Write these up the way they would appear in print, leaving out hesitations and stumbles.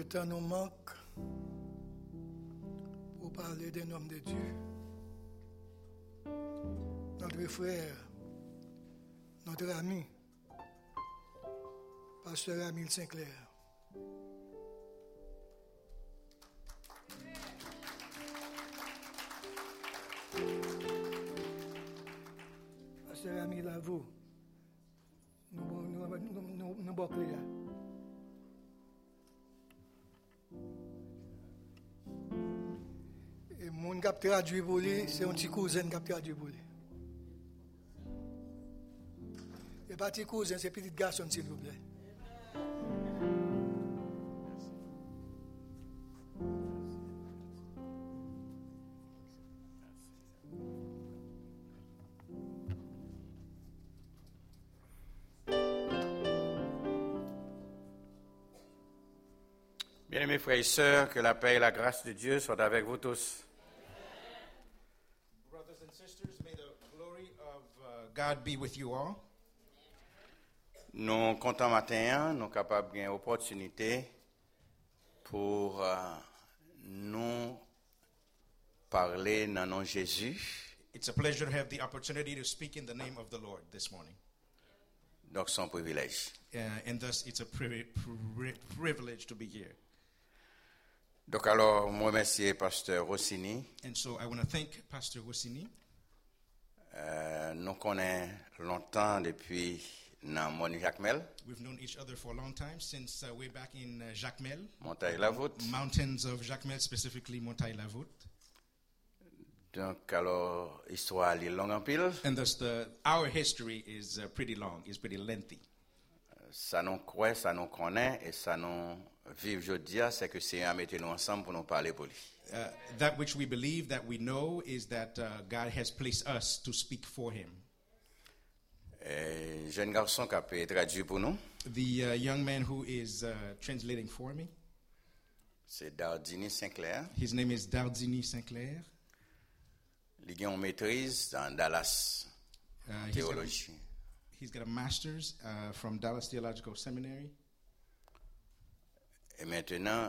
temps nous manque pour parler d'un homme de Dieu. Notre frère, notre ami, Pasteur Amil Sinclair. Pasteur Amil, à vous. Nous bouclons. Et mon qui a traduit pour lui, c'est un petit cousin qui a traduit pour lui. Et pas petit cousin, c'est petit garçon, s'il vous plaît. Bien-aimés frères et sœurs, que la paix et la grâce de Dieu soient avec vous tous. Brothers and sisters, may the glory of God be with you all. Nous comptons matin, nous sommes capables d'une opportunité pour nous parler dans le nom de Jésus. It's a pleasure to have the opportunity to speak in the name of the Lord this morning. Donc c'est un privilège. And thus, it's a privilege to be here. Donc alors, moi remercie Pasteur Rossini. And so I want to thank Pastor Wosini. Nous connaissons longtemps depuis dans Moni-Jacmel, We've known each other for a long time, since way back in Jacmel, Montagne-la-Voûte. mountains of Jacmel, specifically Montagne-la-Voûte. Donc alors, histoire est longue en pile. And thus, our history is pretty long, is pretty lengthy. Ça nous croit, ça nous connaît et ça nous vit aujourd'hui, c'est que c'est à mettre nous ensemble pour nous parler pour lui. That which we believe, that we know, is that God has placed us to speak for Him. Jeune garçon qui a pu traduire pour nous, The young man who is translating for me, c'est Dardini Sinclair. his name is Dardini Sinclair. Il a une maîtrise dans Dallas théologie. He's got a master's from Dallas Theological Seminary. Et maintenant,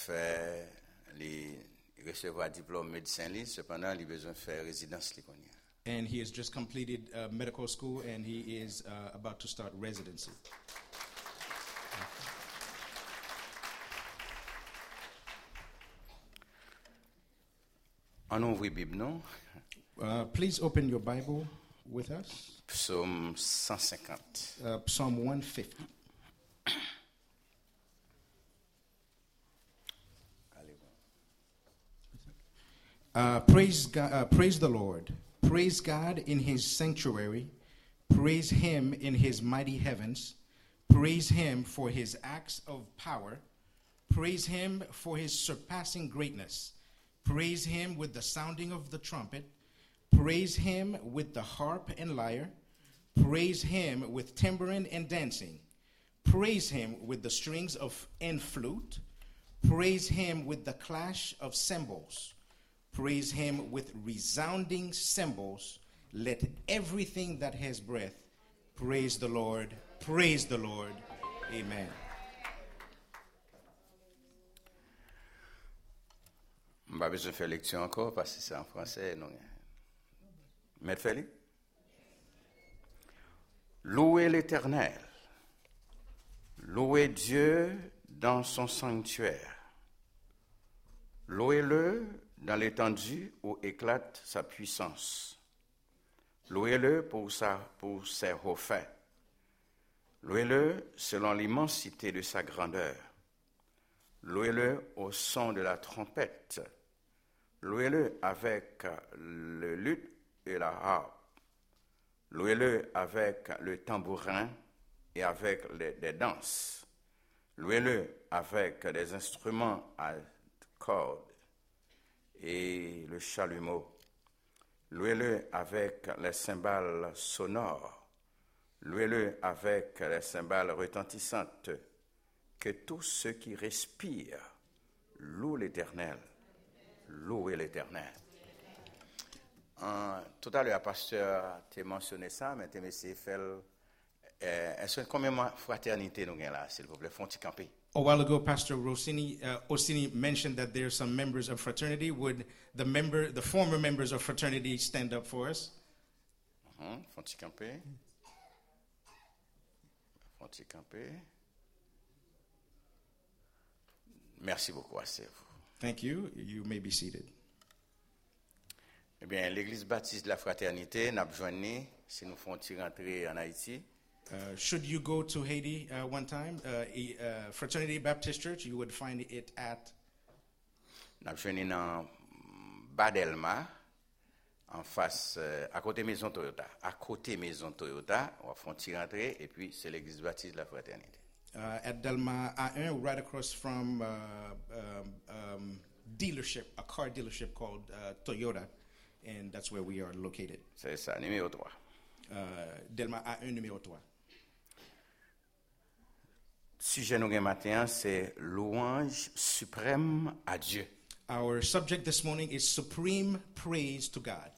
il recevoir un diplôme médecin, cependant, il a besoin de faire résidence. And he has just completed medical school, and he is about to start residency. On ouvre la Bible, non? Please open your Bible with us. Psaume 150. Psalm 150. Praise God, praise the Lord. Praise God in His sanctuary. Praise Him in His mighty heavens. Praise Him for His acts of power. Praise Him for His surpassing greatness. Praise Him with the sounding of the trumpet. Praise Him with the harp and lyre. Praise Him with tambourine and dancing. Praise Him with the strings of and flute. Praise Him with the clash of cymbals. Praise Him with resounding cymbals. Let everything that has breath praise the Lord. Praise the Lord. Amen. Je n'ai pas besoin de faire lecture encore parce que c'est en français. Maître Félix. Louez l'Éternel. Louez Dieu dans son sanctuaire. Louez-le dans l'étendue où éclate sa puissance. Louez-le pour ses hauts faits. Louez-le selon l'immensité de sa grandeur. Louez-le au son de la trompette. Louez-le avec le luth et la harpe. Louez-le avec le tambourin et avec des danses. Louez-le avec des instruments à cordes et le chalumeau. Louez-le avec les cymbales sonores. Louez-le avec les cymbales retentissantes. Que tous ceux qui respirent louent l'Éternel. Louez l'Éternel. Tout à l'heure, le pasteur t'a mentionné ça, mais tu essayé de faire Est-ce que combien de fraternité nous avons là, s'il vous plaît? Font-ils camper? A while ago, Pastor Orsini mentioned that there are some members of fraternity. Would the former members of fraternity stand up for us? Font-ils camper? Font-ils camper? Merci beaucoup, assez vous. Thank you. You may be seated. Eh bien, l'Église baptiste de la fraternité n'a besoin de si nous font rentrer en Haïti. Should you go to Haiti one time, Fraternity Baptist Church, you would find it at N'a besoin de dans Badelma, en face, à côté maison Toyota. À côté maison Toyota, on va faire rentrer et puis c'est l'Église baptiste de la fraternité. at Delma A1, right across from dealership, a car dealership called Toyota, and that's where we are located. C'est ça, numéro 3. Delma A1 numéro 3. Sujet nous matin, c'est louange suprême à Dieu. Our subject this morning is supreme praise to God.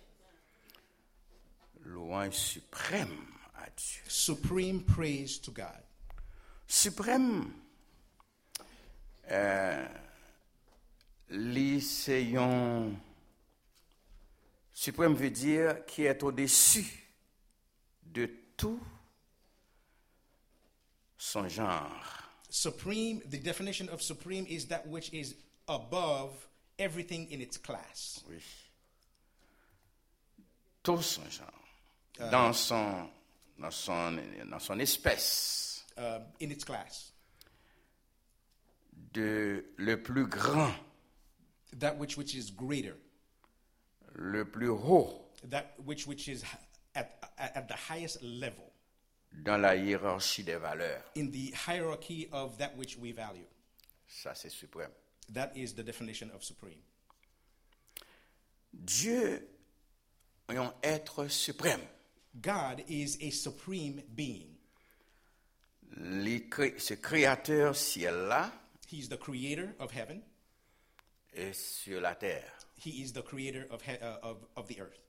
Louange suprême à Dieu. Supreme praise to God. Suprême, lycéon, suprême veut dire qui est au-dessus de tout son genre. Supreme, the definition of supreme is that which is above everything in its class. Oui. Tout son genre. Dans son espèce. In its class. De le plus grand. That which is greater. Le plus haut. That which is at the highest level. Dans la hiérarchie des valeurs. In the hierarchy of that which we value. Ça, c'est suprême. That is the definition of supreme. Dieu est un être suprême. God is a supreme being. Ce créateur ciel-là He's the creator of heaven. et sur la terre. He is the creator of the earth.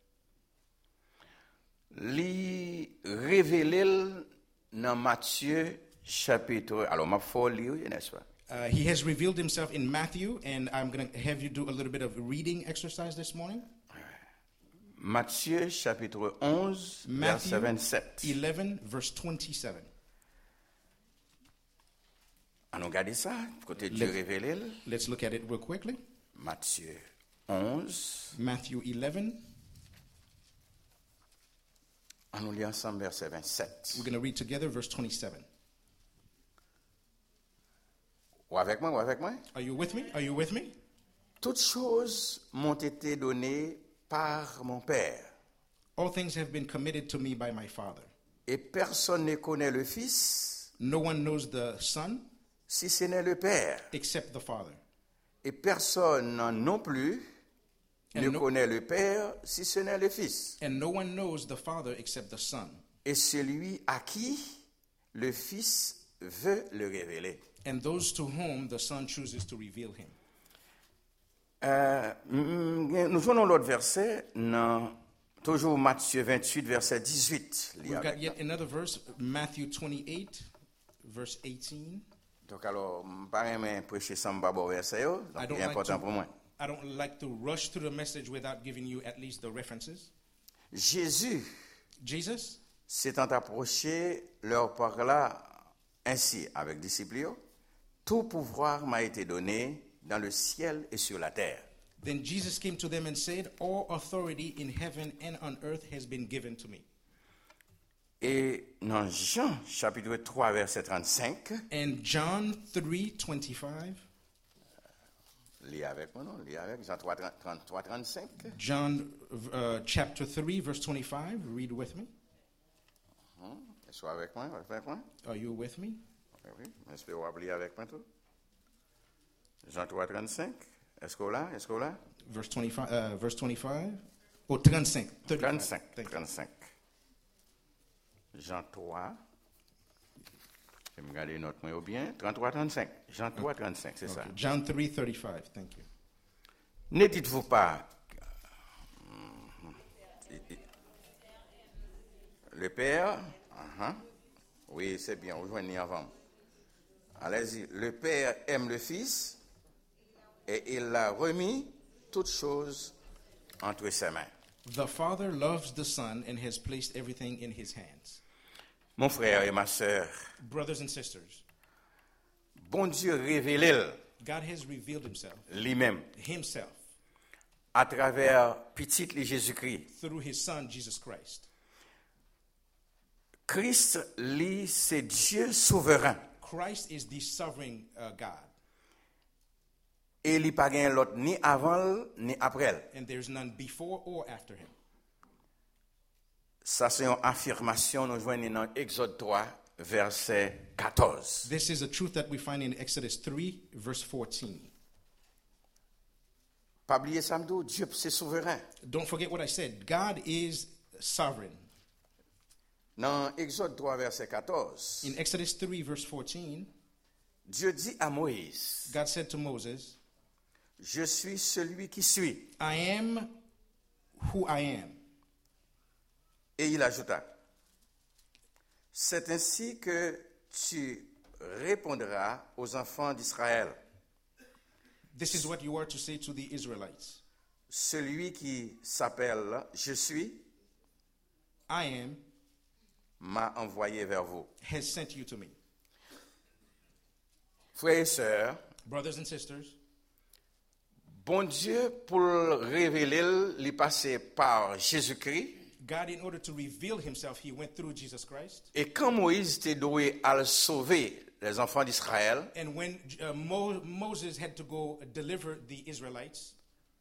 Li révélé dans Matthieu chapitre. Alors, ma folie, n'est-ce pas? He has revealed himself in Matthew, and I'm going to have you do a little bit of reading exercise this morning. Matthieu chapitre 11, Matthew verset 27. 11, verse 27. On regarde ça, côté Dieu révélé. Let's look at it real quickly. Matthieu 11. Matthew 11. On nous lit ensemble verset 27. We're going to read together verse 27. Ou avec moi, ou avec moi? Are you with me? Are you with me? Toutes choses m'ont été données par mon Père. All things have been committed to me by my Father. Et personne ne connaît le Fils No one knows the Son si ce n'est le Père. except the Father. Et personne non plus ne connaît le Père si ce n'est le Fils. And no one knows the Father except the Son. Et celui à qui le Fils veut le révéler. And those to whom the Son chooses to reveal him. Nous prenons l'autre verset, toujours Matthieu 28, verset 18. We've got yet another verse, Matthew 28, verse 18. Donc alors, je ne vais pas prêcher sans babo verset, donc c'est important pour moi. I don't like to rush through the message without giving you at least the references. Jésus Jesus, s'étant approché, leur parla ainsi avec disciples. Tout pouvoir m'a été donné dans le ciel et sur la terre. then Jesus came to them and said, all authority in heaven and on earth has been given to me. Et dans Jean, chapitre 3, verset 35, And John 3:25, lis avec moi, non? Lis avec Jean 3, 33, 35. John chapter 3, verse 25, read with me. Sois avec moi, avec moi. Are you with me? Oui, j'espère que vous lire avec moi tout. Jean 3, 35. Est-ce qu'on l'a? Est-ce qu'on l'a? Verse 25. Oh, 35. 35. Thank you. 35. Jean 3. Je vais me garder notre main au bien. 33, 35. Jean 3, 35, c'est ça. Okay. John 3:35. Thank you. Ne dites-vous pas le Père, Oui, c'est bien, rejoignez avant. Allez-y. Le Père aime le Fils et il l'a remis toutes choses entre ses mains. The Father loves the Son and has placed everything in his hands. Mon frère et ma sœur, Brothers and sisters, bon Dieu révèle God has revealed lui-même himself à travers petit Jésus-Christ. through his Son, Jesus Christ. Christ, lui, c'est Dieu souverain. Christ is the sovereign God, Et il n'y a pas l'autre ni avant ni après. and there's none before or after him. Ça, c'est une affirmation, nous joignons dans Exode 3, verset 14. This is a truth that we find in Exodus 3, verse 14. Pas oublier ça, Dieu, c'est souverain. Don't forget what I said. God is sovereign. Dans Exode 3, verset 14, In Exodus 3, verse 14, Dieu dit à Moïse, God said to Moses, je suis celui qui suis. I am who I am. Et il ajouta, c'est ainsi que tu répondras aux enfants d'Israël. This is what you are to say to the Israelites. Celui qui s'appelle je suis I am m'a envoyé vers vous. has sent you to me. Frères et sœurs, Brothers and sisters, bon Dieu, pour le révéler, il est passé par Jésus-Christ. God, in order to reveal himself, he went through Jesus Christ. Et quand Moïse était doué à le sauver les enfants d'Israël, And when Moses had to go deliver the Israelites,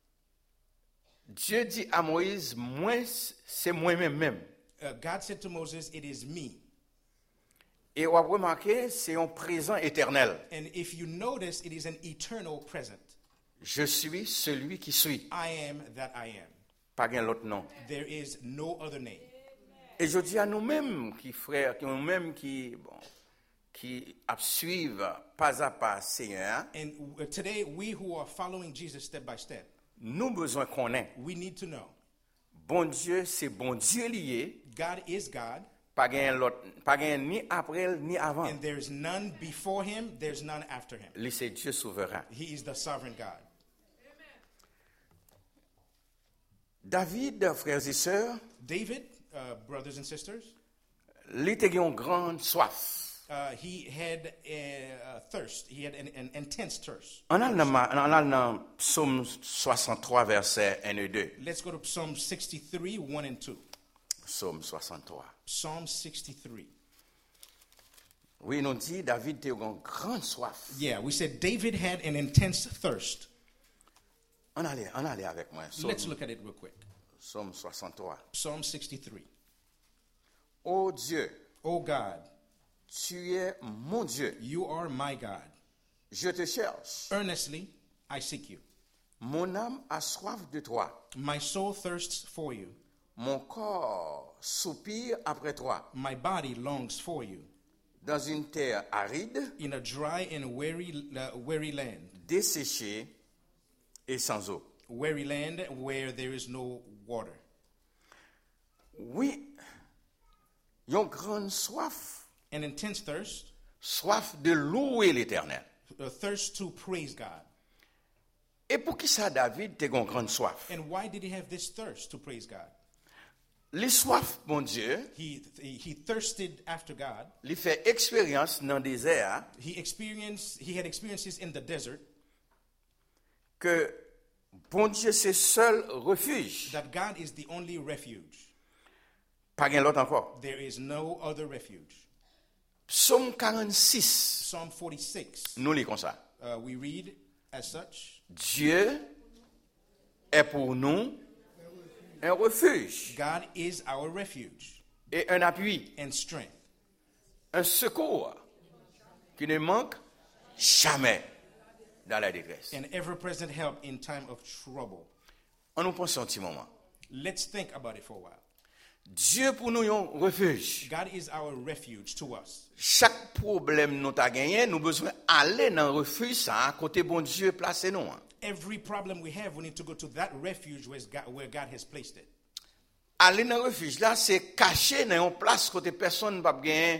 Dieu dit à Moïse, moi, c'est moi-même. God said to Moses, it is me. Et on a remarqué, c'est un présent éternel. And if you notice, it is an eternal present. Je suis celui qui suis. I am that I am. Pas qu'un autre nom. There is no other name. Et je dis à nous-mêmes, qui frères, qui nous-mêmes qui suivent pas à pas Seigneur, And today, we who are following Jesus step by step, nous besoin qu'on ait. we need to know Bon Dieu, c'est bon Dieu lié. God is God, Pas qu'un ni après ni avant. and there's none before him, there's none after him. Lui, c'est Dieu souverain. He is the sovereign God. David, frères et sœurs, David, brothers and sisters, il était une grande soif. he had a thirst. He had an intense thirst. On a dans Psaume 63, versets 1 et 2. Let's go to Psalm 63, 1 and 2. Psaume 63. Psalm 63. Oui, nous dit David était une grande soif. Yeah, we said David had an intense thirst. On allait avec moi. Let's look at it real quick. Psaume 63. Psalm 63. Ô Dieu, Oh God, tu es mon Dieu. you are my God. Je te cherche. Earnestly, I seek you. Mon âme a soif de toi. My soul thirsts for you. Mon corps soupire après toi. My body longs for you. Dans une terre aride, In a dry and weary land. desséchée et sans eau. Weary land where there is no water. Oui, une grande soif. An intense thirst, Soif de louer l'Éternel. a thirst to praise God. Et pour qui ça, David, t'es une grande soif? And why did he have this thirst to praise God? Les soifs, mon Dieu, He thirsted after God. il fait expérience dans le désert He had experiences in the desert que, bon Dieu, c'est seul refuge. that God is the only refuge. Pas rien l'autre encore. There is no other refuge. Psaume 46, Psalm 46, nous lisons comme ça. we read as such, Dieu est pour nous un refuge God is our refuge et un appui, and strength, un secours qui ne manque jamais dans la détresse. an ever-present help in time of trouble. On nous pense un petit moment. Let's think about it for a while. Dieu pour nous un refuge. God is our refuge to us. Chaque problème nous t'a gagné, nous besoin aller dans le refuge ça, à côté bon Dieu placé nous. Every problem we have, we need to go to that refuge where God has placed it. Aller dans le refuge là, c'est caché dans une place côté personne pas gagner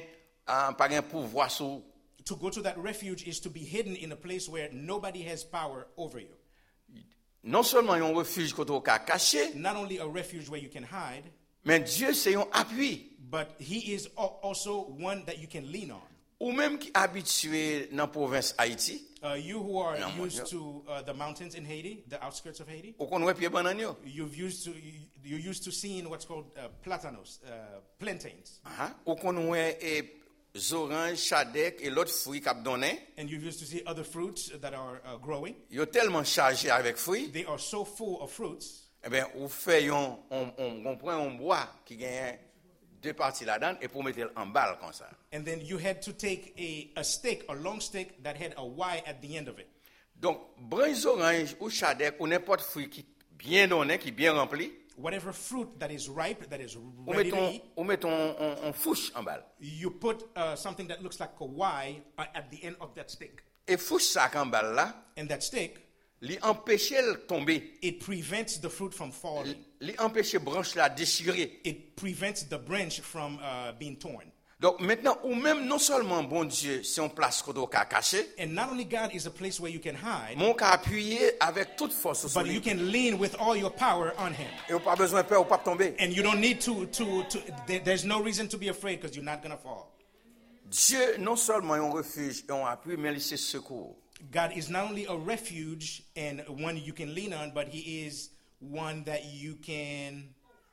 pas un pouvoir sur. To go to that refuge is to be hidden in a place where nobody has power over you. Non seulement un refuge qu'on a caché, Not only a refuge where you can hide, mais Dieu c'est un appui. but he is also one that you can lean on. Ou même qui habitué dans la province Haïti, You who are No, used yeah. to the mountains in Haiti, the outskirts of Haiti, ou qu'on voit pied banan yo. you're used to seeing what's called platanos, plantains, Ou qu'on voit oranges, chadek et l'autre fruit qu'a donné, and you're used to see other fruits that are growing. yo tellement chargé avec fruits, They are so full of fruits. eh ben ou fait on prend un bois qui gagne deux parties là-dedans et pour mettre en balle comme ça. And then you had to take a stick, a long stick that had a Y at the end of it. Donc branches orange ou chadek ou n'importe fruit qui bien donné, qui bien rempli, Whatever fruit that is ripe, that is ready to eat, ou mettons on fouche en balle. you put something that looks like a Y at the end of that stick. Et fouche ça en balle là, And that stick, li empêcher le tomber, it prevents the fruit from falling. li empêcher branche là déchirer. It prevents the branch from being torn. Donc maintenant, ou même non seulement bon Dieu, c'est une place qu'on doit cacher, And not only God is a place where you can hide, mon cas appuyer avec toute force sur but you lui. can lean with all your power on Him. Et on pas besoin de peur ou pas tomber. And you don't need there's no reason to be afraid because you're not going to fall. Dieu non seulement est un refuge et un appui, mais il c'est secours. God is not only a refuge and one you can lean on, but He is one that you can.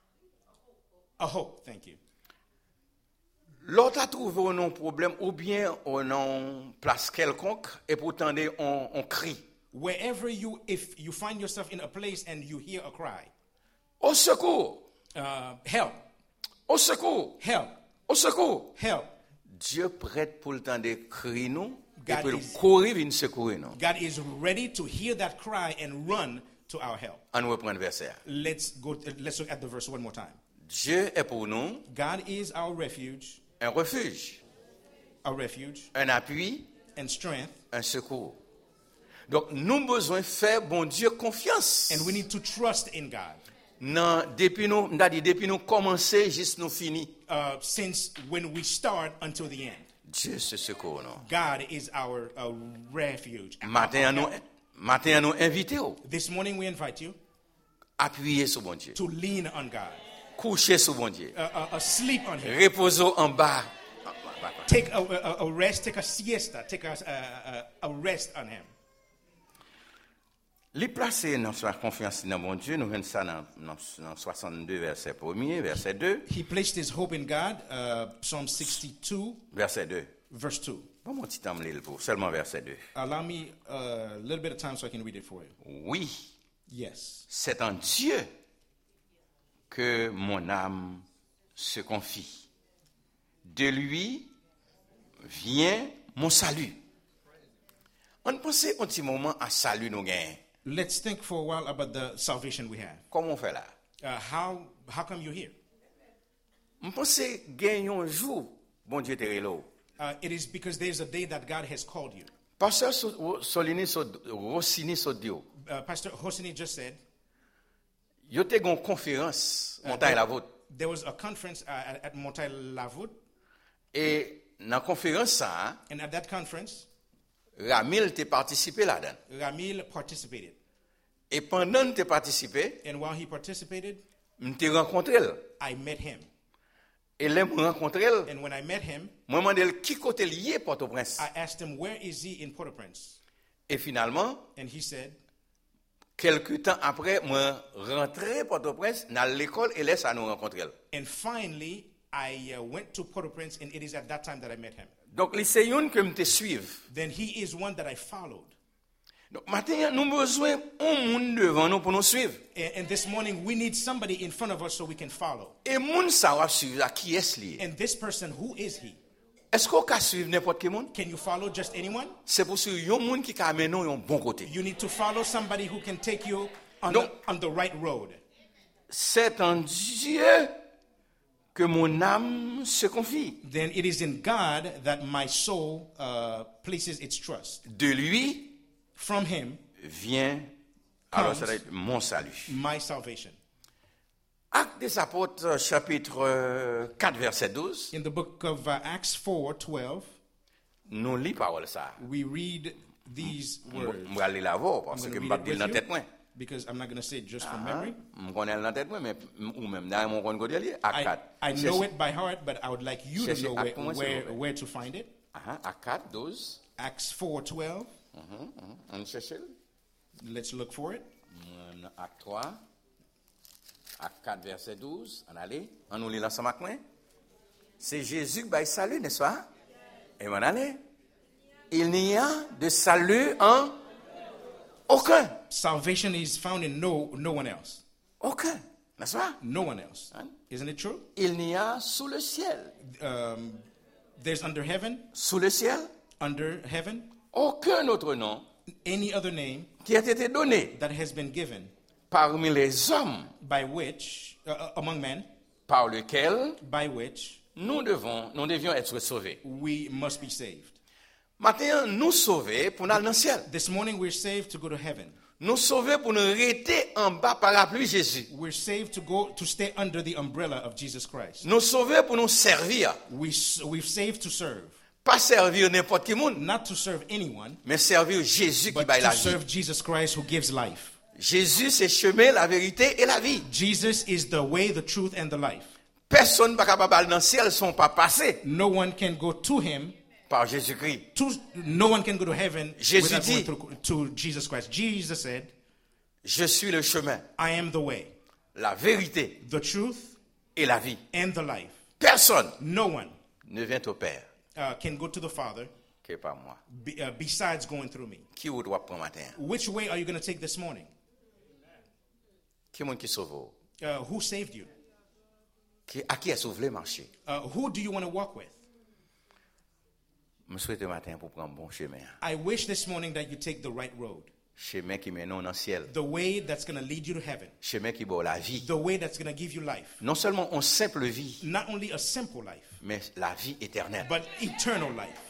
A hope, thank you. L'autre a trouvé un problème ou bien on a place quelconque et pourtant on crie. Wherever if you find yourself in a place and you hear a cry, Au secours! help, Au secours! help, Au secours! help. Dieu prête pour le temps de crier nous et God pour is- courir venir secourir nous. God is ready to hear that cry and run to our help. On reprend le verset. Let's look at the verse one more time. Dieu est pour nous God is our refuge, un refuge, un appui, and strength, un secours. Donc, nous avons besoin de faire bon Dieu confiance. and we need to trust in God. Non, depuis nous commencer jusqu'à nous finir, Since when we start until the end, Dieu se secours nous. God is our refuge. Matin à nous inviter This morning we invite you appuyer sur bon Dieu, to lean on God, coucher sur bon Dieu, sleep on Him, reposer en bas. take a rest, take a siesta, take a rest on Him. Les placer notre confiance dans bon Dieu, nous venons ça dans 62 verset 1er, verset 2, He placed his hope in God, Psalm 62, verset 2. verse 2. Bon, mon petit temps, pour seulement verset 2. Allow me a little bit of time so I can read it for you. Oui, Yes, c'est en Dieu que mon âme se confie. De lui vient mon salut. On pense un petit moment à salut nous gagnons. let's think for a while about the salvation we have. Comment on fait là? How come you're here? On pense gagnons un jour, bon Dieu te relo. It is because there's a day that God has called you. Pasteur Rossini Sodio, Pastor Hosni just said yo te gon conférence montagne la vôtre. there was a conference at Montaille-Lavout, Et dans conférence ça, and at that conference, Ramil te participé là-dedans. Ramil participated. Et pendant te participé, And while he participated, m'te rencontré. I met him. Et là me rencontré, And when I met him, moi demandé qui côté lié Port-au-Prince. I asked him, where is he in Port-au-Prince? Et finalement, And he said, quelques temps après, moi rentré Port-au-Prince dans l'école et laisse à nous rencontrer. and finally, I went to Port-au-Prince, and it is at that time that I met him. Donc c'est une que me suivre. Then he is one that I followed. Donc maintenant nous besoin un monde devant nous pour nous suivre. And this morning, we need somebody in front of us so we can follow. Et monde ça va suivre à qui est lié. And this person, who is he? Est-ce qu'on peut suivre n'importe quel monde? Can you follow just anyone? C'est pour suivre un monde qui peut amener nous un bon côté. You need to follow somebody who can take you on, No. on the right road. C'est en Dieu que mon âme se confie. Then it is in God that my soul places its trust. De lui From him, vient alors ça va être mon salut. my salvation. Actes des Apôtres, chapitre 4, verset 12, In the book of Acts 4:12, nous lisons parole ça. we read these words. Je vais aller la voir parce I'm que je gonna ne read vais pas it dire with dans la you, tête moi. because I'm not going to say it just from memory. Je connais dans la tête moi, mais ou même dans mon compte côté, Actes 4. I know it by heart, but I would like you to Cherchez know Actes pour moi, s'il vous plaît. where to find it. Actes 4, 12. Acts 4:12. On cherche. Let's look for it. Acte 3. Acte 4, verset 12. On allait. On nous lit ensemble avec moi. C'est Jésus qui va salut, n'est-ce pas? Et on allait. Il n'y a de salut en aucun. Salvation is found in no one else. Aucun. N'est-ce pas? No one else. Hein? Isn't it true? Il n'y a sous le ciel. There's under heaven, Aucun autre nom any other name qui a été donné that has been given parmi les hommes by which, among men, par lequel by which nous devions être sauvés. we must be saved. Maintenant, nous sauver pour nous aller dans le ciel. This morning we're saved to go to heaven. Nous sauver pour nous rester en bas parapluie Jésus. We're saved to stay under the umbrella of Jesus Christ. Nous sauver pour nous servir. We're saved to serve. Pas servir n'importe qui monde, Not to serve anyone, mais servir Jésus qui but baille la to vie. serve Jesus Christ who gives life. Jésus, c'est le chemin, la vérité et la vie. Jesus is the way, the truth, and the life. Personne ne peut pas aller dans le ciel sans pas passer No one can go to him. par Jésus-Christ. No one can go to heaven Jésus without dit, going to Jesus Christ. Jesus said, Je suis le chemin, I am the way, la vérité the truth, et la vie. and the life. Personne No one ne vient au Père can go to the Father que par moi. besides going through me. Qui vous doit prendre matin? Which way are you going to take this morning? Qui est-ce qui sauve? Who saved you? À qui est-ce que vous voulez marcher? Who do you want to walk with? Je souhaite matin pour prendre un bon chemin. I wish this morning that you take the right road. Chemin qui mène dans le ciel. The way that's going to lead you to heaven. Chemin qui donne la vie. The way that's going to give you life. Non seulement une simple vie, Not only a simple life, mais la vie éternelle. but eternal life.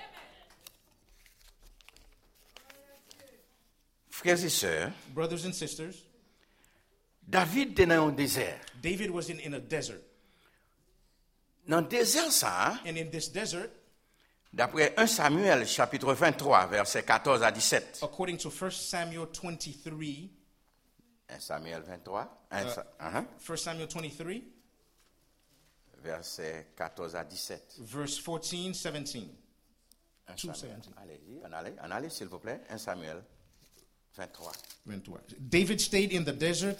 Frères et sœurs, Brothers and sisters, David était dans un désert. David was in a desert. Dans le désert, ça, And in this desert, d'après 1 Samuel, chapitre 23, versets 14 à 17. according to 1 Samuel 23, 1 Samuel 23, 1 Samuel 23, versets 14 à 17. verse 14, 17. 1 Two Samuel. seventeen. Allez, s'il vous plaît. 1 Samuel 23. David stayed in the desert,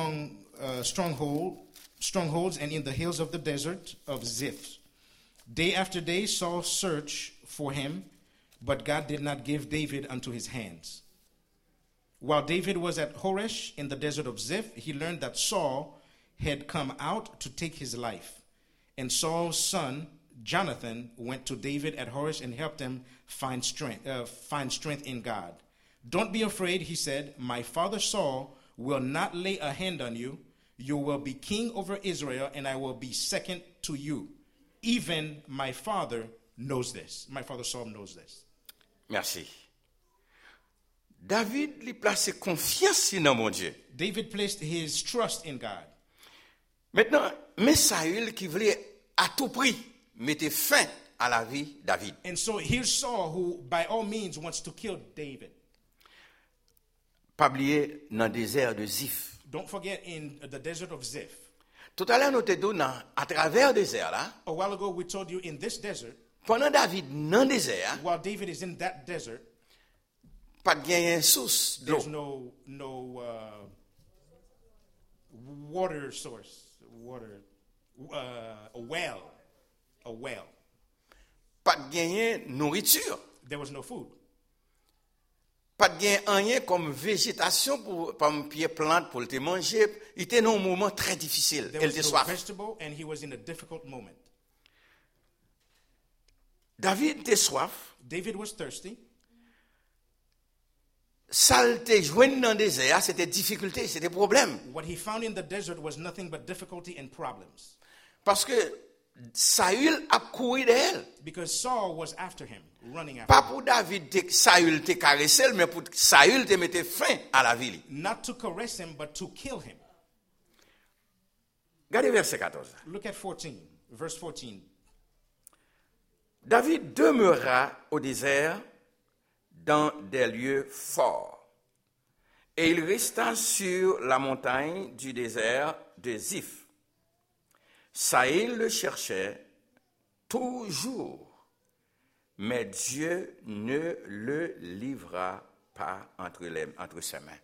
strongholds, and in the hills of the desert of Ziph. Day after day, Saul searched for him, but God did not give David unto his hands. While David was at Horesh in the desert of Ziph, he learned that Saul had come out to take his life. And Saul's son, Jonathan, went to David at Horesh and helped him find strength in God. Don't be afraid, he said. My father Saul will not lay a hand on you. You will be king over Israel, and I will be second to you. Even my father knows this. My father Saul knows this. Merci. David lui place confiance dans mon Dieu. David placed his trust in God. Maintenant, mais Saül qui voulait à tout prix mettre fin à la vie de David. And so here's Saul, who by all means wants to kill David. Pas oublier dans le désert de Ziph. Don't forget, in the desert of Ziph. Tout à l'heure, nous te donnons à travers le désert là. A while ago, we told you in this desert, Pendant David dans le désert, while David is in that desert, pas de gain source d'eau. there's no water source, a well. Pas de gain nourriture. There was no food. Pas de gain rien comme végétation pour pied plante pour te manger. Il était dans un moment très difficile. There Elle was était no soif. vegetable, and he was in a difficult moment. David était soif. David was thirsty. Saleté, joindre dans le désert, c'était difficulté, c'était problème. What he found in the desert was nothing but difficulty and problems. Parce que Saül a couru d'elle. Because Saul was after him, running after Pas him. pour David, Saül te caressé, mais pour Saül te mettre fin à la vie. Not to caress him, but to kill him. Regardez verset 14. Look at 14, verse 14. David demeura au désert dans des lieux forts. Et il resta sur la montagne du désert de Ziph. Saïl le cherchait toujours, mais Dieu ne le livra pas entre ses mains.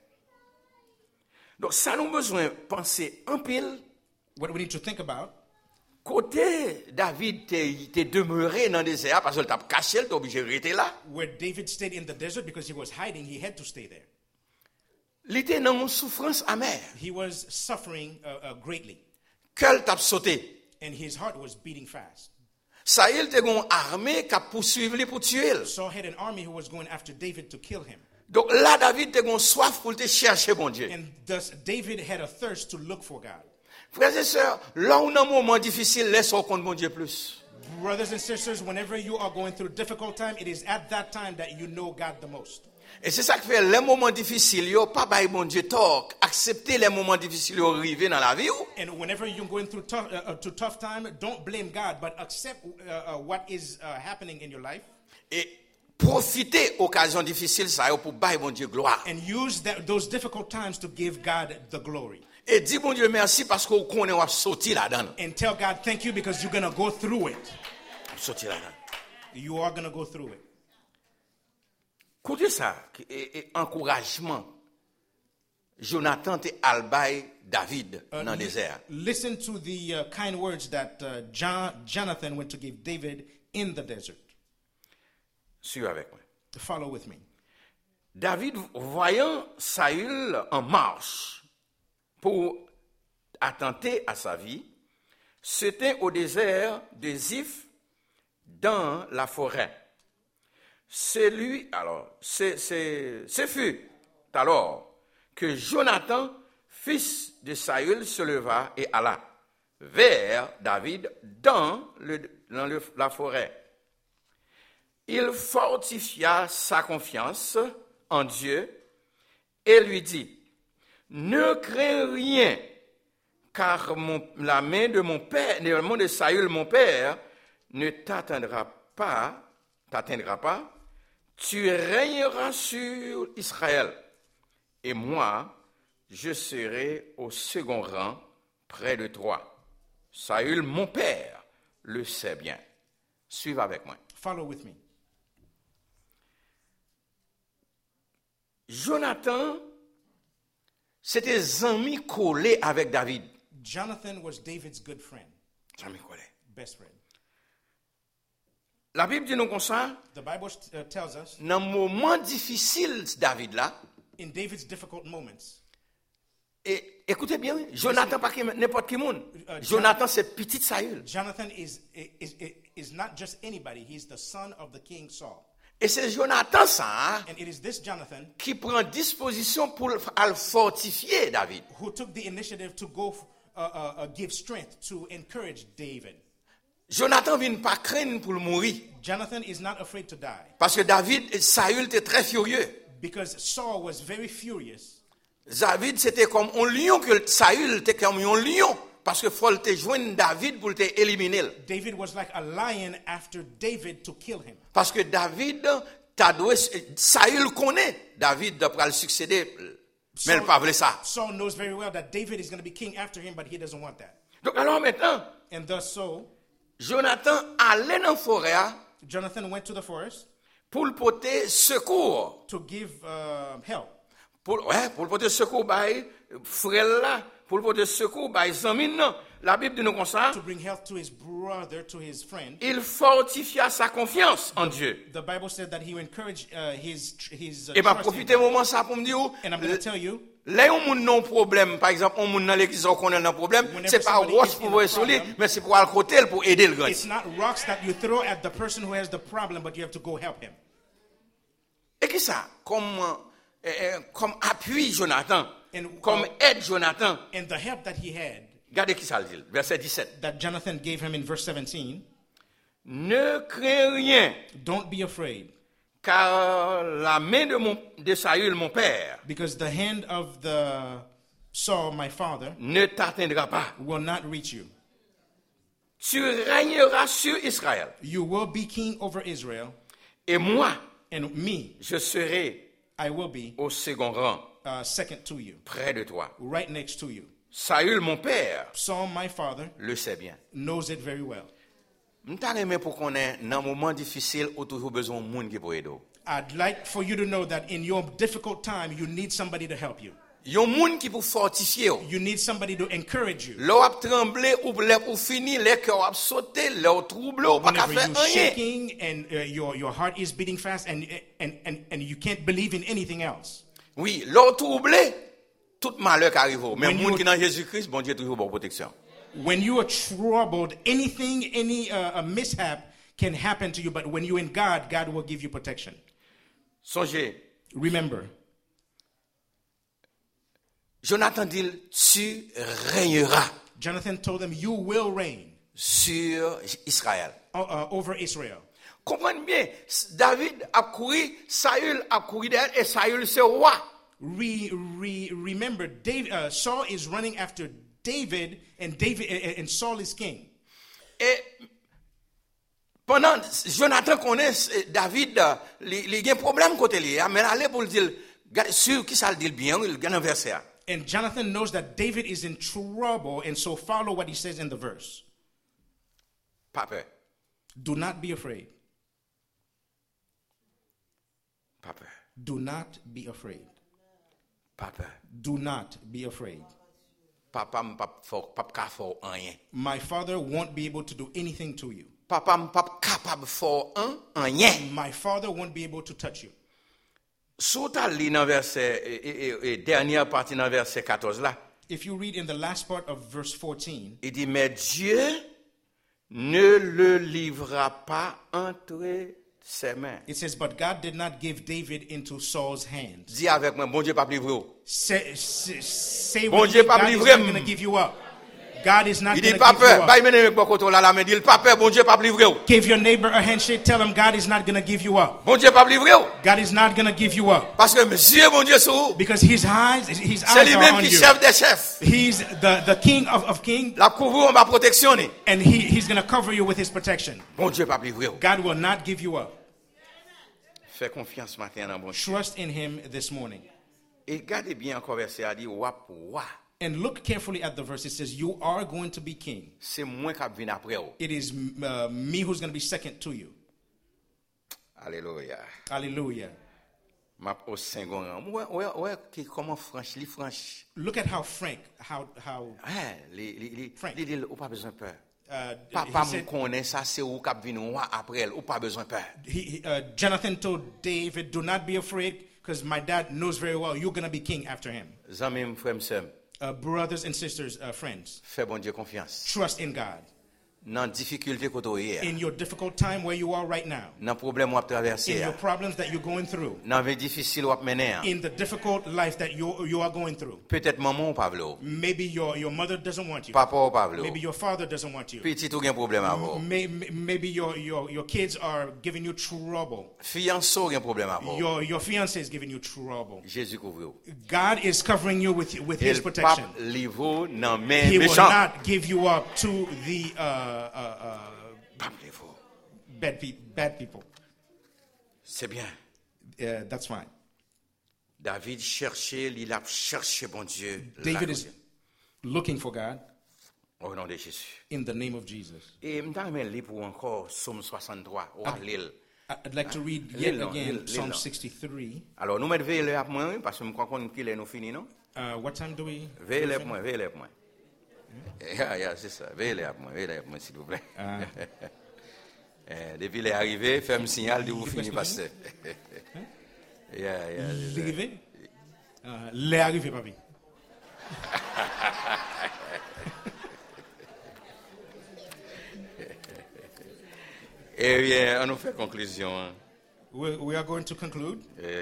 Donc ça nous besoin de penser en pile. What we need to think about, Côté David t'es demeuré dans le désert parce qu'il t'a caché, il t'a obligé de rester là. where David stayed in the desert because he was hiding, he had to stay there. Il était dans une souffrance amère. He was suffering greatly, Cœur t'a sauté. and his heart was beating fast. Saïl te une armée qui a poursuivi pour tuer. Saul had an army who was going after David to kill him. Donc là, David te une soif pour te chercher, bon Dieu. And thus David had a thirst to look for God. Frères et sœurs, là où on a un moment difficile, laisse-moi compte mon Dieu plus. Brothers and sisters, whenever you are going through a difficult time, it is at that time that you know God the most. Et c'est ça qui fait les moments difficiles, yo pas bailler mon Dieu tort, accepter les moments difficiles arriver dans la vie. And whenever you're going through tough time, don't blame God, but accept what is happening in your life. Et profiter occasion difficile ça yo pour bailler mon Dieu gloire. And use those difficult times to give God the glory. Et dis mon Dieu merci parce qu'on connaît on va sortir là-dedans. And tell God thank you because you're going to go through it. Sortir là-dedans. You are going to go through it. Écoutez ça, et encouragement. Jonathan te albay David dans le désert. Listen to the kind words that Jonathan went to give David in the desert. Suis avec moi. Follow with me. David, voyant Saül en marche pour attenter à sa vie, se tint au désert de Ziph dans la forêt. Ce fut alors que Jonathan, fils de Saül, se leva et alla vers David dans la forêt. Il fortifia sa confiance en Dieu et lui dit, ne crains rien, car la main de mon père, le main de Saül, mon père, ne t'atteindra pas, tu régneras sur Israël, et moi, je serai au second rang près de toi. Saül, mon père, le sait bien. Suivez avec moi. Follow with me. Jonathan, c'était amis collés avec David. Jonathan was David's good friend, Amis collés. best friend. La Bible dit nous comme ça, The Bible tells us, dans un moment difficile, David là, in David's difficult moments, et écoutez bien, Jonathan pas n'importe qui monde. Jonathan c'est petit Saül. Jonathan is not just anybody. He's the son of the king Saul. Et c'est Jonathan ça And it is this Jonathan qui prend disposition pour fortifier David. who took the initiative to go give strength to encourage David. Jonathan vient pas craindre pour mourir Jonathan is not afraid to die parce que Saül était très furieux. because Saul was very furious. David c'était comme un lion que Saül était comme un lion parce que faut te joindre David pour te éliminer. David was like a lion after David to kill him. Parce que David Saül connaît David pour le succéder mais il pas voulu ça. Saul knows very well that David is going to be king after him, but he doesn't want that. Donc alors maintenant And thus so, Jonathan allait dans la forêt Jonathan went to the forest pour porter secours. to give help. Pour porter secours by frère là, pour porter secours by amis non. La Bible dit nous comme ça. To bring help to his brother, to his friend. Il fortifia sa confiance en Dieu. The Bible said that he encouraged his Et m'a trust in profité God. moment ça pour me dire And I'm going to tell you, là où moun non problème, par exemple, on moun dans l'église on connaît un problème, Whenever c'est pas somebody roche is pour in a voir sur lui, problem, mais c'est pour aller côté pour aider le grand. it's not rocks that you throw at the person who has the problem, but you have to go help him. Et qui ça comme appui Jonathan, And, comme aide Jonathan. And the help that he had, Regardez qui ça dit, verset 17. that Jonathan gave him in verse 17, Ne crains rien, don't be afraid, car la main de Saül mon père because the hand of the Saul, my father, ne t'atteindra pas. will not reach you. Tu régneras sur Israël. You will be king over Israel, Et moi, and me, je serai I will be au second rang, second to you, près de toi. right next to you. Saül, mon père, Saul, my father, le sait bien. knows it very well. M'ta remè pour qu'on ait, dans un moment difficile, ou toujours besoin de monde qui peut aider. I'd like for you to know that in your difficult time, you need somebody to help you. Yon monde qui peut fortifier. You need somebody to encourage you. L'eau a tremblé, ou fini, les cœurs a sauté, l'eau troublé, ou pas qu'à Whenever faire you're rien. shaking and your heart is beating fast and you can't believe in anything else. Oui, l'eau troublé, tout malheur qui arrive. Mais When monde you- qui dans Jésus-Christ, bon Dieu toujours bonne protection. When you are troubled, any a mishap can happen to you. But when you're in God, God will give you protection. Songez, Remember, Jonathan dit, tu régneras Jonathan told them, you will reign sur Israël. over Israel. Comprenez bien, David a couru, Saül a couru derrière, et Saül c'est roi. Remember, Saul is running after David, and Saul is king. Et pendant Jonathan connaît David, il y a un problème côté lui, mais allez pour le dire, regardez sur qui ça le dit bien, il y a un verset. And Jonathan knows that David is in trouble, and so follow what he says in the verse. Pas peur, Do not be afraid. pas peur, Do not be afraid. pas peur. Do not be afraid. Papa m'pa fort rien. My father won't be able to do anything to you. Papa m'pa capable fort rien. My father won't be able to touch you. Sous ta ligne dans verset dernière partie dans verset 14 là, If you read in the last part of verse 14, il dit mais Dieu ne le livrera pas entre ses mains. it says, but God did not give David into Saul's hands. Dis avec moi, bon Dieu pas livrer. Say Bon with Dieu me, pas God is livrer. not going to give you up. God is not Il going dit to pas give you peur, up. bah il mène avec moi côté là mais dit pas peur, bon Dieu pas livrer. Give your neighbor a handshake. Tell him God is not going to give you up. Bon Dieu pas livrer. God is not going to give you up. Parce que monsieur bon Dieu sur Because his eyes c'est are lui-même on qui you. chef des chefs. He's the king of kings, La couvre ma protection. and he's going to cover you with his protection. Bon Dieu pas livrer. God will not give you up. Fais confiance matin dans bon Dieu. Trust in him this morning. Et regardez bien encore verset a dit roi pour roi. And look carefully at the verse. It says, you are going to be king. C'est moi qui viens après vous. It is me who's going to be second to you. Alléluia. Hallelujah. M'a au second rang. Ouais qui comment franche, li franche. Look at how frank, how Frank. Li dit ou pas besoin peur. he Papa me said, connaît ça c'est ou qui vient roi après elle ou pas besoin peur. Jonathan told David, do not be afraid, because my dad knows very well you're going to be king after him. Zamim frère m'sem, Brothers and sisters, friends, fais bon Dieu confiance. trust in God. Dans difficulté que tu es, In your difficult time where you are right now, dans problème ou in traverser, your problems that you're going through, dans vie difficile ou mener, in the difficult life that you are going through. peut-être maman ou pas vlo, Maybe your mother doesn't want you. papa ou pas vlo, Maybe your father doesn't want you. petit ou gen problème avant, Maybe your kids are giving you trouble. fianço gen problème avant. Your fiance is giving you trouble. Jésus couvre. God is covering you with his Il protection. pape livre dans main He will méchant. not give you up to the Pape livre. bad people. C'est bien. That's fine. David cherchait, il a cherché bon Dieu. David is looking for God Au nom de Jésus. in the name of Jesus. Et m'ta men li pour encore Somme 63 ou à l'île. I'd like to read Lil yet no, again lil Psalm no. 63. Alors nous mettons veille à moi parce que me crois qu'on qu'il est nous fini non? What time do we? Veille à moi, veille à moi. C'est ça. Veille à moi s'il vous plaît. Depuis les arrivés, fais un signal de vous finir passer. L'arrivée? Les arrivées, papi. Eh bien, on nous fait conclusion. We are going to conclude.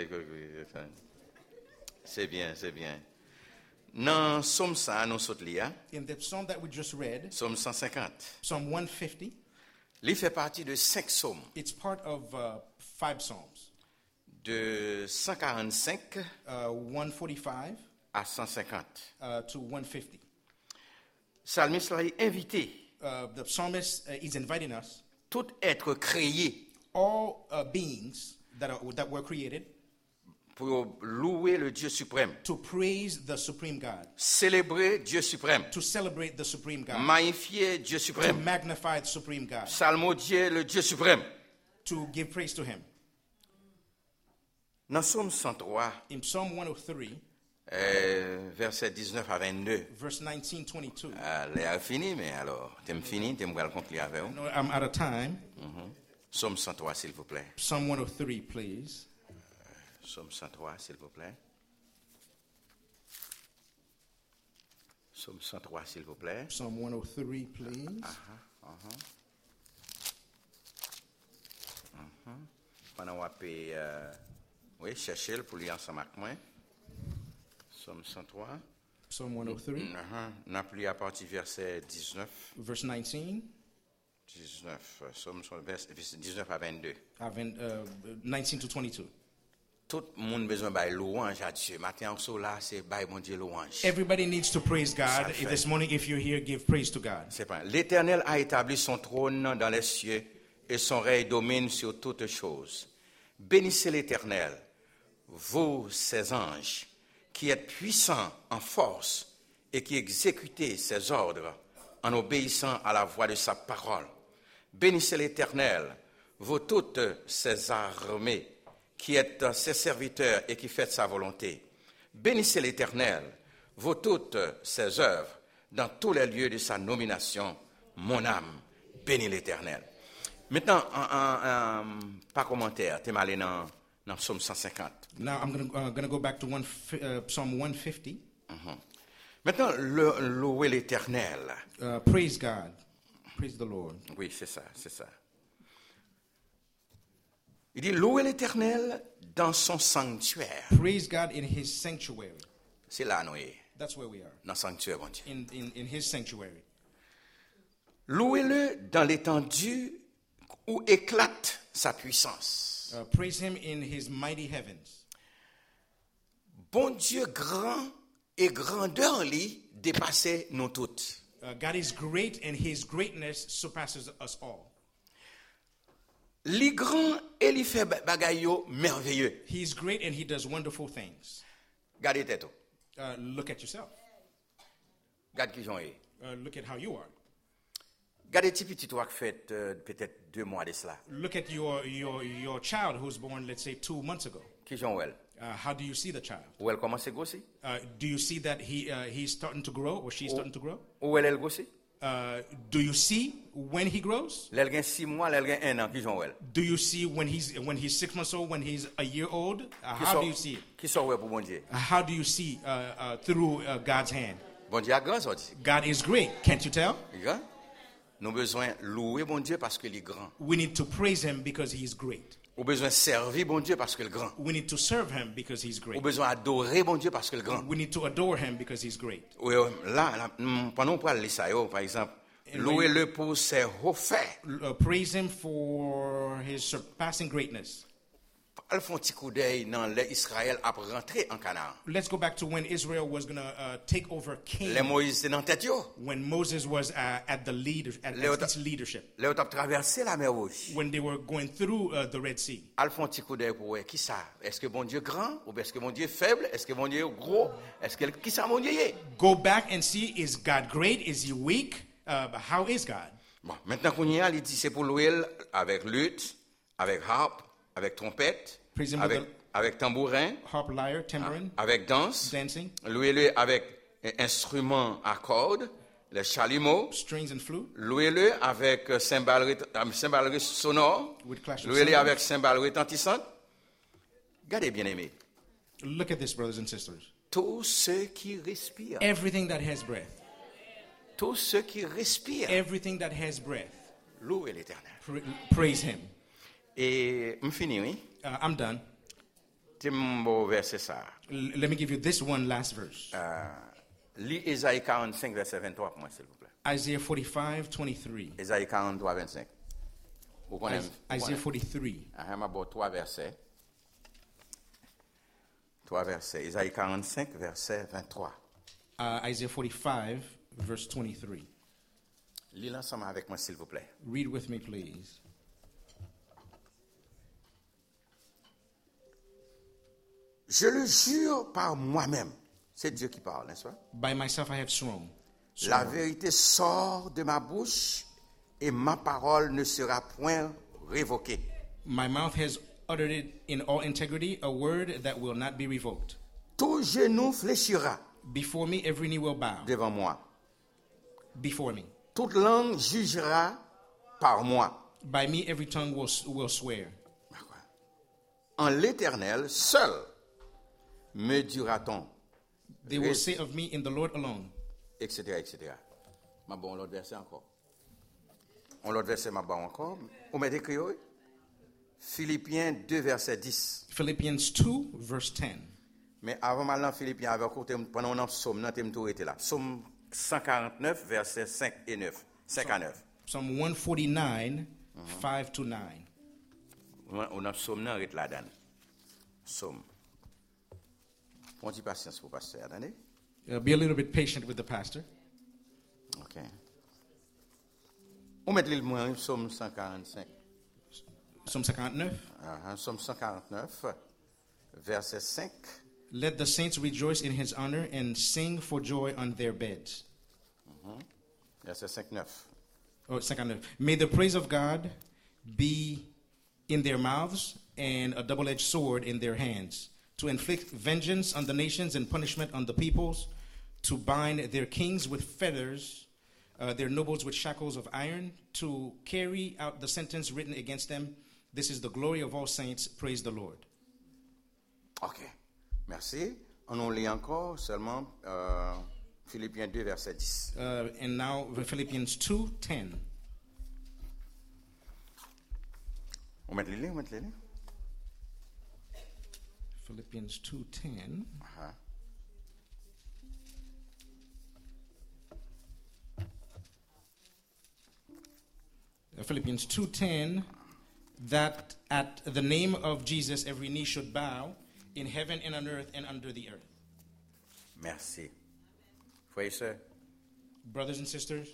C'est bien, c'est bien. Dans Somme ça, nous saute là, In the psalm that we just read, Somme 150. Psalm 150, Il fait partie de 5 psaumes. it's part of 5 psalms. De 145 145, à 150. To 150. Psalmiste l'a invité The psalmist is inviting us, tout être créé all beings that were created, pour louer le Dieu suprême, to praise the supreme God, célébrer Dieu suprême, to celebrate the supreme God, magnifier Dieu to suprême, magnify the supreme God, psalmodier le Dieu suprême. to give praise to him. Dans Psaume 103, In Psalm 103, versets 19 à 22, verse 19-22. l'air fini, mais alors, t'aimes fini, t'aimes le conclure avec vous. No, I'm out of time. Psaume 103, s'il vous plaît. Psalm 103, please. Psaume 103, s'il vous plaît. Psaume 103, s'il vous plaît. Psalm 103, please. Pendant qu'on oui, cherchez pour lire ensemble avec moi. Psaume 103. Psalm 103, On a pris à partir du verset 19. verse 19. 19, Psaume 19 à 22. 19 to 22. Tout le monde a besoin de louange à Dieu. Matin, on là, c'est bail mon Dieu louange. Everybody needs to praise God. Ça fait. This morning, if you're here, give praise to God. C'est pas. L'Éternel a établi son trône dans les cieux et son règne domine sur toutes choses. Bénissez l'Éternel, vous, ses anges, qui êtes puissants en force et qui exécutez ses ordres en obéissant à la voix de sa parole. Bénissez l'Éternel, vous toutes ses armées, qui êtes ses serviteurs et qui faites sa volonté. Bénissez l'Éternel, vous toutes ses œuvres, dans tous les lieux de sa nomination. Mon âme bénit l'Éternel. Maintenant, pas commentaire, tu es allé dans Psaume 150. Now I'm gonna go back to Psalm 150. Maintenant, louer l'Éternel. Praise God. Praise the Lord. Oui, c'est ça, c'est ça. Il dit louer l'Éternel dans son sanctuaire. Praise God in his sanctuary. C'est là, nous, That's where we are. dans le sanctuaire, mon Dieu. In his sanctuary. Louez-le dans l'étendue où éclate sa puissance. Praise him in his mighty heavens. Bon Dieu grand et grandeur lui dépassait nous toutes. God is great and his greatness surpasses us all. Li grand et li fait bagay yo merveilleux. He is great and he does wonderful things. Gardez tête. Look at yourself. Gardez qui j'en est. Look at how you are. Gardez petit petit toi qui fait peut-être 2 mois de cela. Look at your child who's born, let's say, 2 months ago. Qui j'en elle. How do you see the child? Ou elle commence à grossir? Do you see that he's starting to grow or she's starting to grow? Ou elle grossit? Do you see when he grows? Elle gagne 6 mois, elle gagne 1 an, qui j'en elle. Do you see when he's 6 months old, when he's a year old? How do you see it? Qui sont ouais pour bon Dieu? How do you see through God's hand? Bon Dieu a grand sorti. God is great. Can't you tell? Grand. Nous avons besoin de louer bon Dieu parce qu'il est grand. We need to praise him because he is great. Nous avons besoin de servir bon Dieu parce qu'il est grand. We need to serve him because he's Nous great. avons besoin d'adorer bon Dieu parce qu'il est grand. We need to adore him because he's great. Oui, là, pendant qu'on parle de ça, par exemple, louez-le pour ses hauts faits. Praise him for his surpassing greatness. Elle font un petit coup d'œil dans l'Israël après rentrer en Canaan. Let's go back to when Israel was going to take over Les Canaan. Moïse étaient dans tête yo. When Moses was at its leadership. Les autres ont traversé la mer Rouge. When they were going through the Red Sea. Elle font un petit coup d'œil pour voir qui ça. Est-ce que bon Dieu grand ou est-ce que bon Dieu faible? Est-ce que bon Dieu gros? Est-ce que qui ça bon Dieu est? Go back and see, is God great? Is he weak? How is God? Bon, maintenant qu'on y est, il dit c'est pour louer avec lutte, avec harpe, avec trompette, Praise him with avec tambourin, harp, lyre, tambourine, avec danse. dancing, Louez-le avec instruments à cordes, les chalumeaux. strings and flute, Louez-le avec cymbales sonores. with clash of Louez-le cymbals. avec cymbales retentissantes. Regardez bien aimé. Look at this, brothers and sisters. Tous ceux qui respirent. Everything that has breath. Tous ceux qui respirent. Everything that has breath. Louez l'Éternel. Praise him. Et je finis, oui. I'm done. C'est mon beau verset ça. Let me give you this one last verse. Lis Ésaïe 45, verset 23 pour moi, s'il vous plaît. Isaiah 45:23. Ésaïe 43, 25. Vous connaissez? Isaiah 43. Je vais 3 versets. 3 versets. Isaïe 45, verset 23. Isaiah 45, verse 23. Lisez ensemble avec moi, s'il vous plaît. Read with me, please. Je le jure par moi-même. C'est Dieu qui parle, n'est-ce pas? By myself I have sworn. La vérité sort de ma bouche et ma parole ne sera point révoquée. My mouth has uttered it in all integrity, a word that will not be revoked. Tout genou fléchira Before me, every knee will bow. devant moi. Before me. Toute langue jugera par moi. By me, every tongue will swear. En l'Éternel seul me dira-t-on, They will say of me, in the Lord alone. etc., etc. Ma bon, l'autre verset encore. On l'autre verset, ma bon encore. On met écrit, oui. Philippiens 2, verset 10. Philippians 2, verse 10. Mais avant mal dans Philippiens, avec pendant on a psaume, dans thème tout était là. Psaume 149, verset 5 et 9. 5 à 9. Psalm 149, 5 to 9. On a psaume dans là dedans. Psaume. Prends un patience pour passer, attendez. Be a little bit patient with the pastor. OK. On met le moins psaume 145. Psalm 59. Psaume 149, verset 5. Let the saints rejoice in his honor and sing for joy on their beds. Verset 5, 9. Oh, 59. May the praise of God be in their mouths and a double-edged sword in their hands, to inflict vengeance on the nations and punishment on the peoples, to bind their kings with fetters, their nobles with shackles of iron, to carry out the sentence written against them. This is the glory of all saints. Praise the Lord. OK. Merci. On lit encore seulement Philippiens 2, verset 10. And now Philippians 2:10. On met les lignes, Philippians 2:10. Philippians 2:10, that at the name of Jesus every knee should bow in heaven and on earth and under the earth. Merci. Frères et sœurs, Brothers and sisters,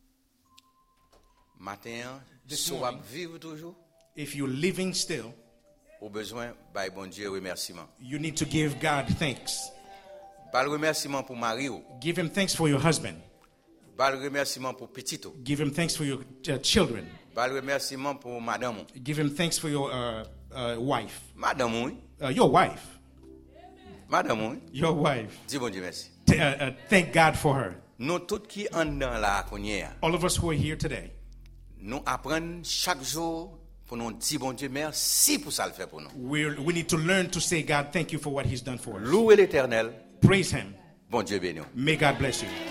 matin, This soit morning. vivre toujours, if you're living still, au besoin, by bon Dieu, remerciement. you need to give God thanks. Pas le remerciement pour Mario, Give him thanks for your husband. pas le remerciement pour Petito, Give him thanks for your children. pas le remerciement pour Madame. Give him thanks for your wife. Madame, oui. Your wife. Madame, oui. Your wife. Dis bon Dieu merci. Thank God for her. Nous tous qui en dans la cognière, All of us who are here today, nous apprenons chaque jour pour nous dire bon Dieu merci pour ça le fait pour nous. we need to learn to say, God, thank you for what he's done for us. Louez l'Éternel, Praise him. bon Dieu béni. May God bless you.